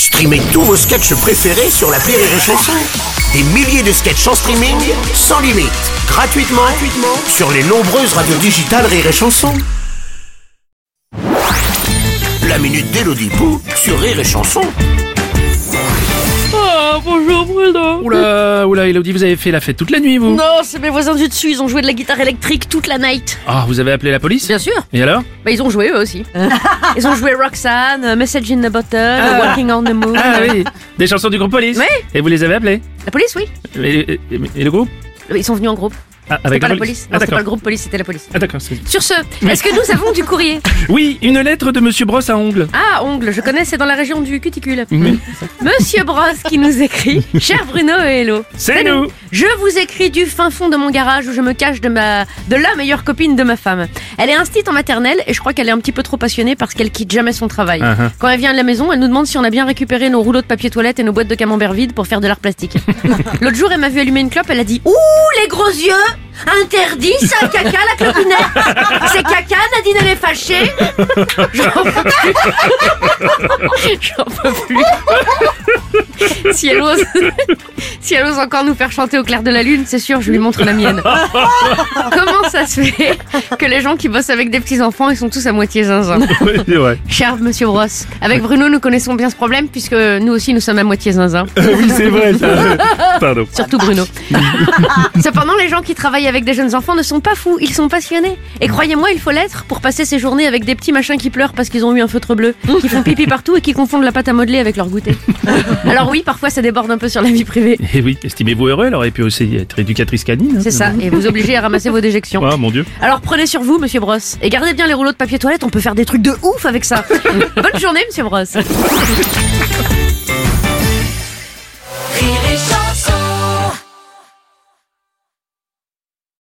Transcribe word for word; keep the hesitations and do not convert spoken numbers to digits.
Streamez tous vos sketchs préférés sur l'appli Rire et Chanson. Des milliers de sketchs en streaming, sans limite, gratuitement, gratuitement sur les nombreuses radios digitales Rire et Chanson. La minute d'Élodie Pou sur Rire et Chanson. Oh, bonjour Bruno. Oula, oula, Elodie, vous avez fait la fête toute la nuit, vous? Non, c'est mes voisins du dessus, ils ont joué de la guitare électrique toute la night. Ah, vous avez appelé la police? Bien sûr. Et alors? Bah ils ont joué eux aussi. Ils ont joué Roxanne, Message in the Bottle, Ah. Walking on the Moon. Ah oui, des chansons du groupe Police? Oui. Et vous les avez appelés? La police, oui. Et, et- et le groupe? Ils sont venus en groupe. Ah, C'était pas la police. Ah, Non, c'était d'accord. pas le groupe police, c'était la police. Ah, d'accord. c'est- Sur ce, est-ce que nous avons du courrier? Oui, une lettre de Monsieur Brosse à ongles. Ah, ongle, je connais, c'est dans la région du cuticule. Oui. Monsieur Brosse qui nous écrit: Cher Bruno et Hello. C'est nous. Je vous écris du fin fond de mon garage où je me cache de ma de la meilleure copine de ma femme. Elle est instite en maternelle et je crois qu'elle est un petit peu trop passionnée parce qu'elle quitte jamais son travail. Uh-huh. Quand elle vient de la maison, elle nous demande si on a bien récupéré nos rouleaux de papier toilette et nos boîtes de camembert vides pour faire de l'art plastique. L'autre jour, elle m'a vu allumer une clope, elle a dit: Ouh, les gros yeux! Interdit ça, caca, la clopinette! C'est caca, Nadine, elle est fâchée! J'en peux plus! J'en peux plus! Si elle ose, si elle ose encore nous faire chanter au clair de la lune, c'est sûr, je lui montre la mienne. Comment ça se fait que les gens qui bossent avec des petits-enfants, ils sont tous à moitié zinzin? Oui, c'est vrai. Cher Monsieur Brosse, avec Bruno, nous connaissons bien ce problème puisque nous aussi, nous sommes à moitié zinzin. Oui, c'est vrai, ça. Pardon. Surtout Bruno. Cependant, les gens qui travaillent avec des jeunes enfants ne sont pas fous, ils sont passionnés. Et croyez-moi, il faut l'être pour passer ses journées avec des petits machins qui pleurent parce qu'ils ont eu un feutre bleu, qui font pipi partout et qui confondent la pâte à modeler avec leur goûter. Alors oui, parfois ça déborde un peu sur la vie privée. Et oui, estimez-vous heureux, elle aurait pu aussi être éducatrice canine. hein. C'est ça, et vous obligez à ramasser vos déjections. Ah, mon Dieu. Alors prenez sur vous, Monsieur Brosse, et gardez bien les rouleaux de papier toilette, on peut faire des trucs de ouf avec ça. Bonne journée, Monsieur Brosse.